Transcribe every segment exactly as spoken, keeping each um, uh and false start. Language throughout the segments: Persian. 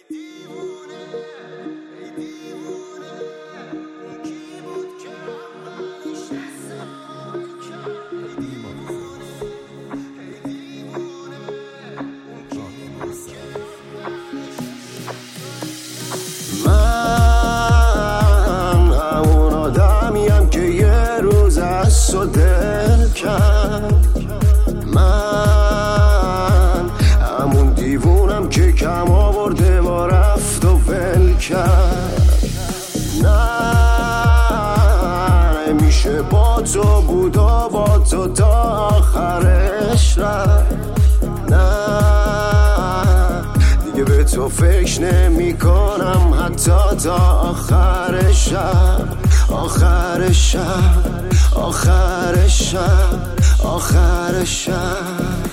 و دل کرد. من همون دیوونم که کم آورده و رفت و ول کرد. نه نمیشه با تو بود و با تو تا آخرش رفت. نه دیگه به تو فکر نمی کنم حتی تا آخر شب، آخر شب، آخر شب، آخر شب.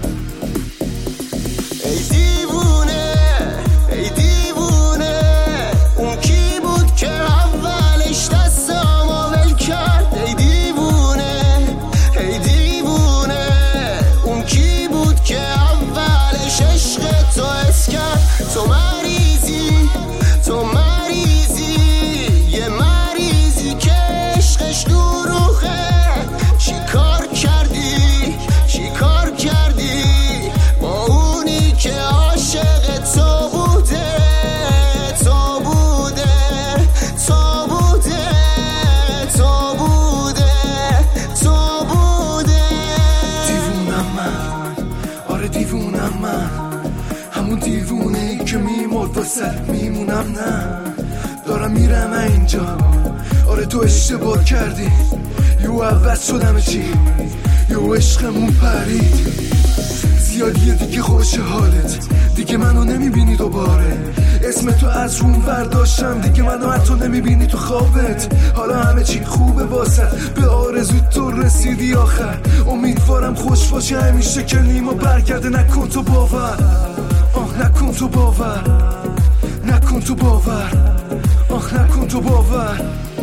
ای دیوونه ای دیوونه اون کی بود که اولش دستامو ول کرد. ای دیوونه ای دیوونه اون کی بود که اولش عشق تو حس کرد. تو مریضی تو مریضی یه مریضی که عشقش دروغه. چی کار کردی چی کار کردی با اونی که عاشق تو بوده تو بوده تو بوده تو بوده تو بوده. دیوونم من، آره دیوونم من، همون دیوونه ای که میمرد واسه میمونم. نه دارم میرم اینجا، آره تو اشتباه کردی، یو عوض شدم چی یو عشقمون پرید. زیادیه دیگه خوش حالت، دیگه منو نمیبینی دوباره. اسم تو از روم برداشتم، دیگه منو حتی نمیبینی تو خوابت. حالا همه چی خوبه واسه، به آرزو تو رسیدی آخر. امیدوارم خوش باشه همیشه که نیما برگرده. نکن تو باور، آه نکن تو باور، نکن تو باور، آه نکن تو باور.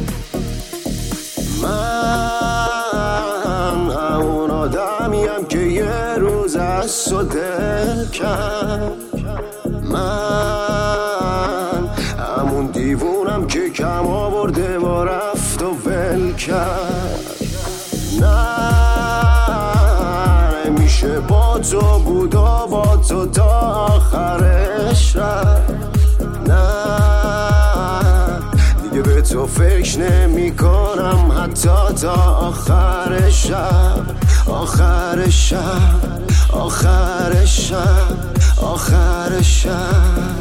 من همون آدمیم که یه روز از تو دل کرد. من همون دیوونم که کم آورده و رفت و ول کرد. نه نمیشه با تو بود و با تو تا آخرش رفت. نه دیگه به تو فکر نمی کنم حتی تا آخر شب، آخر شب، آخر شب، آخر شب.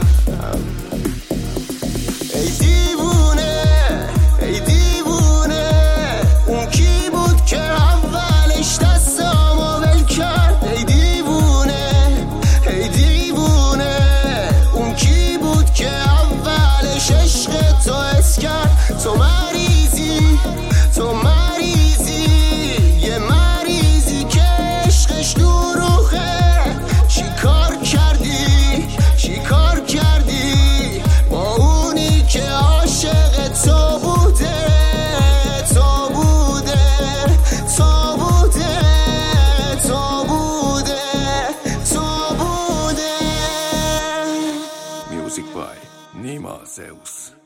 ای دیوونه ای دیوونه اون کی بود که اولش دستامو ول کرد. ای دیوونه ای دیوونه اون کی بود که اولش عشق تو حس کرد. تو مریضی تو مریضی یه مریضی که عشقش دروغه. چی کار کردی چی کار کردی با اونی که عاشق تو بوده تو بوده تو بوده تو بوده تو بوده. میوزیک بای نیما زئوس.